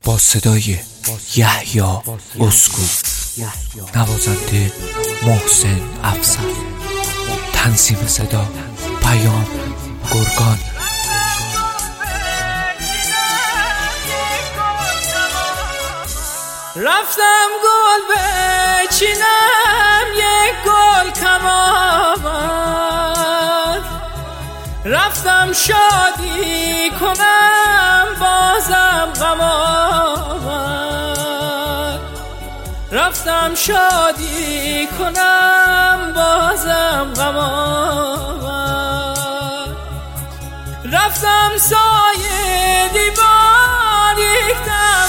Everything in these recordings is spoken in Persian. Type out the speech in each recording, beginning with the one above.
با صدای یحیی اسکو، نوازنده محسن افسر، تنظیم صدا پیام گرگان. رفتم گل بچینم یک گل کمامد، رفتم شادی کنم بازم غم آمد، رفتم شادی کنم بازم غم آمد، رفتم سایه دیوار یک دم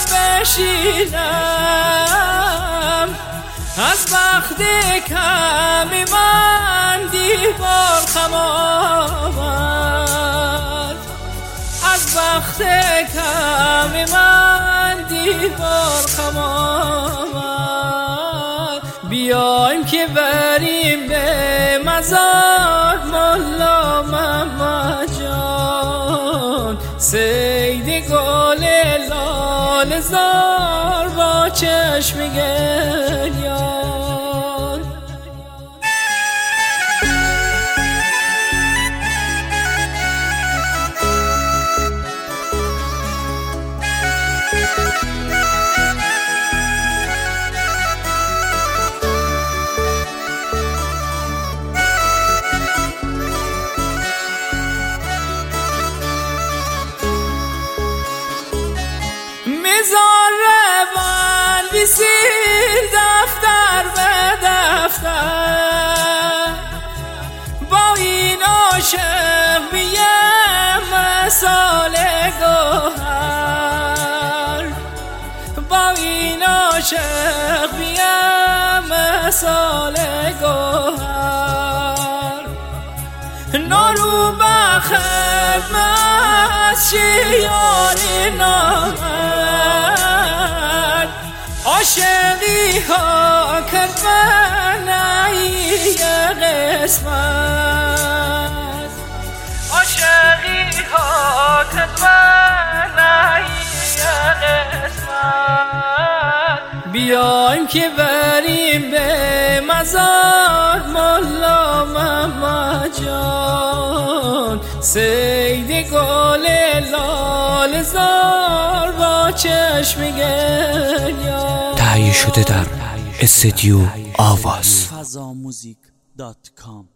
بشینم، از بخت کمی من دیوار خم آمد، از بخت کمی من دیوار خم آمد. بیایم که بریم به مزار ملا محمد جان، صید گل لاله زار با چشم گریان. میزار روان بیسیل دفتر به دفتر، با این عاشق بیم مثال گوهر، با این عاشق بیم مثال گوهر. نارو بخیر از شیاری نامرد، عاشقی ها کرد منعی قسمت، عاشقی ها کرد منعی قسمت. بیایم که بریم به مزار ملا محمد جان، صید گل لاله زار با چشم گریان. تهیه شده در استودیو آواز. fazammusic.com